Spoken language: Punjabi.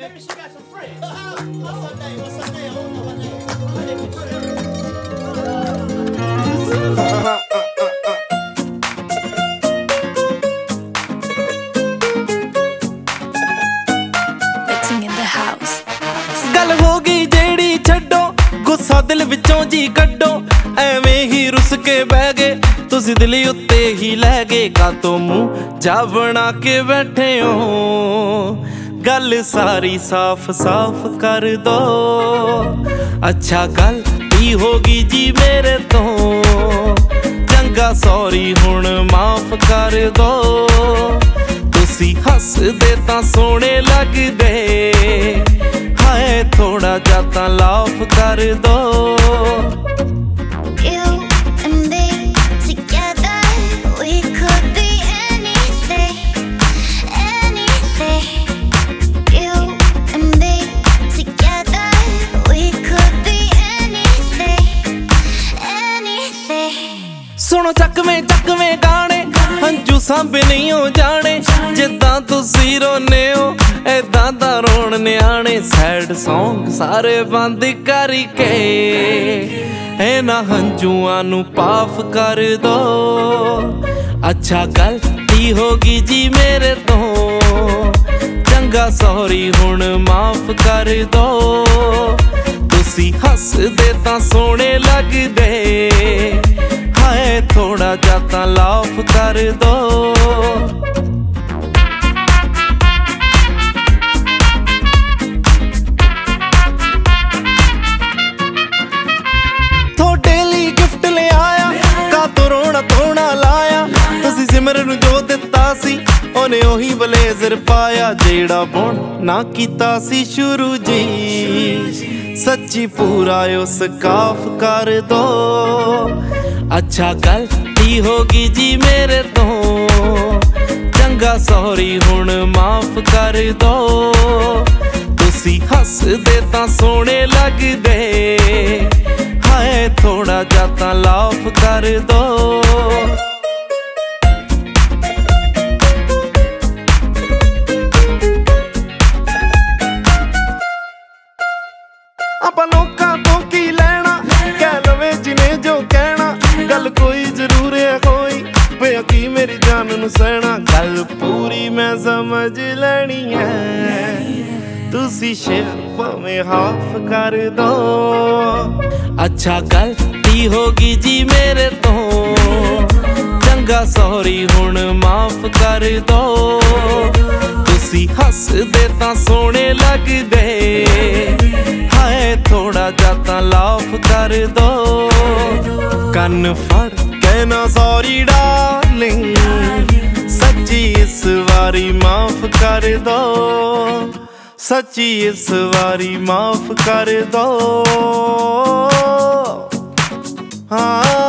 maybe she got some friends. What's her name? What's her name? I don't know her name. Her name is Shirley. Mixing in the house. गल हो गई जेड़ी छड्डो गुस्सा दिल विचों जी कड्डो ਐਵੇਂ ਹੀ ਰੁੱਸ ਕੇ ਬਹਿ ਗਏ ਤੁਸੀਂ ਦਿਲ ਉੱਤੇ ਹੀ ਲੈ ਗਏ ਕਾਤੋਂ ਮੂੰਹ ਜਾ ਬਣਾ ਕੇ ਬੈਠੇ ਹੋ ਗੱਲ ਸਾਰੀ ਸਾਫ਼ ਕਰ ਦੋ ਅੱਛਾ ਗਲਤੀ ਹੋ ਗਈ ਜੀ ਮੇਰੇ ਤੋਂ ਚੰਗਾ ਸੌਰੀ ਹੁਣ ਮਾਫ ਕਰ ਦੋ ਤੁਸੀਂ ਹੱਸਦੇ ਤਾਂ ਸੋਹਣੇ ਲੱਗਦੇ ਹਾਏ ਥੋੜਾ ਜਿਹਾ ਤਾਂ ਲਾਫ ਕਰ ਦੋ ਸੁਣੋ ਚੱਕਵੇਂ ਗਾਣੇ ਹੰਝੂ ਸਾਂਭੇ ਨਹੀਂ ਹੋ ਜਾਣੇ ਜਿੱਦਾਂ ਤੁਸੀਂ ਰੋਨੇ ਹੋ ਏਦਾਂ ਦਾ ਰੋਣ ਨਿਆਣੇ ਸੈਡ ਸੌਂਗ ਸਾਰੇ ਬੰਦ ਕਰਕੇ ਇਹਨਾਂ ਹੰਝੂਆਂ ਨੂੰ ਪਾਫ ਕਰ ਦੋ ਅੱਛਾ ਗਲਤੀ ਹੋ ਗਈ ਜੀ ਮੇਰੇ ਤੋਂ ਚੰਗਾ ਸੌਰੀ ਹੁਣ ਮਾਫ ਕਰ ਦੋ ਤੁਸੀਂ ਹੱਸਦੇ ਤਾਂ ਸੋਹਣੇ ਲੱਗਦੇ ਹਾਏ ਥੋੜਾ ਜਿਹਾ ਤਾਂ ਲਾਫ ਕਰ ਦੋ ਤੁਹਾਡੇ ਲਈ ਗਿਫਟ ਲਿਆਇਆ ਕਾਤੋਂ ਰੋਣਾ ਧੋਣਾ ਲਾਇਆ ਤੁਸੀਂ ਸਿਮਰ ਨੂੰ ਜੋ ਦਿੱਤਾ ਸੀ ਉਹਨੇ ਉਹੀ ਬਲੇਜ਼ਰ ਪਾਇਆ ਜਿਹੜਾ ਬੁਣ ਨਾ ਕੀਤਾ ਸੀ ਸ਼ੁਰੂ ਜੀ ਸੱਚੀ ਪੂਰਾ ਉਸ ਕਾਫ ਕਰ ਦੋ ਅੱਛਾ ਗਲਤੀ ਹੋ ਗਈ ਜੀ ਮੇਰੇ ਤੋਂ ਚੰਗਾ ਸੌਰੀ ਹੁਣ ਮਾਫ ਕਰ ਦੋ ਤੁਸੀਂ ਹੱਸਦੇ ਤਾਂ ਸੋਹਣੇ ਲੱਗਦੇ ਹਾਏ ਥੋੜਾ ਜਿਹਾ ਤਾਂ ਲਾਫ ਕਰ ਦੋ ਆਪਾਂ ਲੋਕਾਂ ਤੋਂ ਕੀ ਲੈਣਾ ਕਹਿ ਲਵੇ ਜਿਨੇ ਜੋ ਕਹਿਣਾ ਗੱਲ ਕੋਈ ਜ਼ਰੂਰ ਹੈ ਕੋਈ ਪਿਆ ਕੀ ਮੇਰੀ ਜਾਨ ਨੂੰ ਸਹਿਣਾ ਗੱਲ ਪੂਰੀ ਮੈਂ ਸਮਝ ਲੈਣੀ ਹੈ ਤੁਸੀਂ ਸ਼ੇਰ ਭਾਵੇਂ ਹਾਫ ਕਰ ਦੋ ਅੱਛਾ ਗਲਤੀ ਹੋ ਗਈ ਜੀ ਮੇਰੇ ਤੋਂ ਚੰਗਾ ਸੌਰੀ ਹੁਣ ਮਾਫ ਕਰ ਦੋ ਤੁਸੀਂ ਹੱਸਦੇ ਤਾਂ ਸੋਹਣੇ ਲੱਗਦੇ ਹਾਏ ਥੋੜਾ ਜਿਹਾ ਤਾਂ ਲਾਫ ਕਰ ਦੋ ਕੰਨ ਫੜ ਕਹਿਣਾ ਸੌਰੀ ਡਾਰਲਿੰਗ ਸੱਚੀ ਇਸ ਵਾਰੀ ਮਾਫ ਕਰ ਦੋ ਸੱਚੀ ਇਸ ਵਾਰੀ ਮਾਫ ਕਰ ਦੋ ਹਾਂ